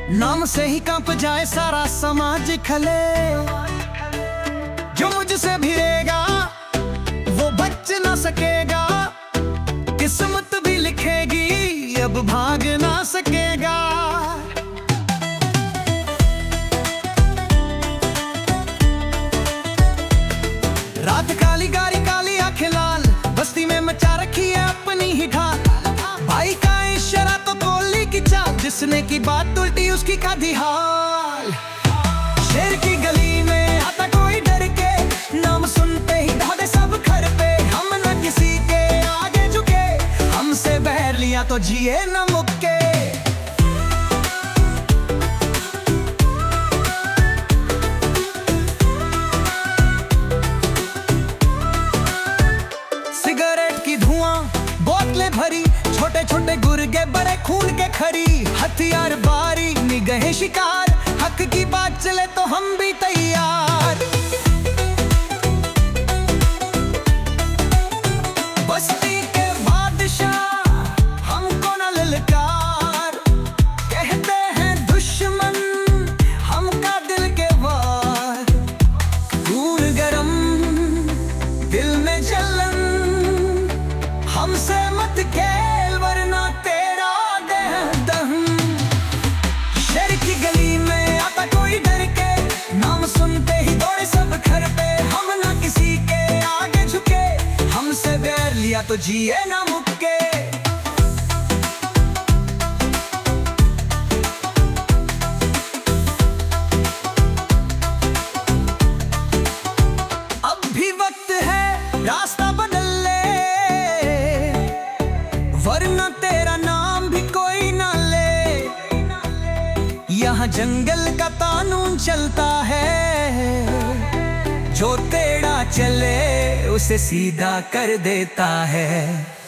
नाम से ही कांप जाए सारा समाज खले। जो मुझसे भिड़ेगा वो बच ना सकेगा, किस्मत भी लिखेगी अब भाग ना सकेगा। रात काली गाड़ी काली आंखें लाल, बस्ती में मचा रखी है अपनी ही ढाल। भाई का इशारा तो गोली की चाल, जिसने की बात उल्टी उसकी खाधी हाल। शेर की गली में आता कोई डर के, नाम सुनते ही दौड़े सब घर पे। हम न किसी के आगे झुके, हमसे बैर लिया तो जिए न मुक्के। सिगरेट की धुआं बोतलें भरी, छोटे छोटे गुर्गे बड़े खून के खरी। हथियार बारी निगाहें शिकार, हक की बात चले तो हम भी तैयार। बस्ती के बादशाह हमको न ललकार, कहते हैं दुश्मन हमका दिल के वार। खून गरम दिल में जलन, हमसे मत खेल वरना तेरा दे दहम। शेर की गली में आता कोई डर के, नाम सुनते ही दौड़े सब घर पे। हम ना किसी के आगे झुके, हमसे बैर लिया तो जिए ना मुक्के। अब भी वक्त है रास्ता बदल ले, वरना तेरा नाम भी कोई ना ले। यहाँ जंगल का कानून चलता है, जो टेढ़ा चले उसे सीधा कर देता है।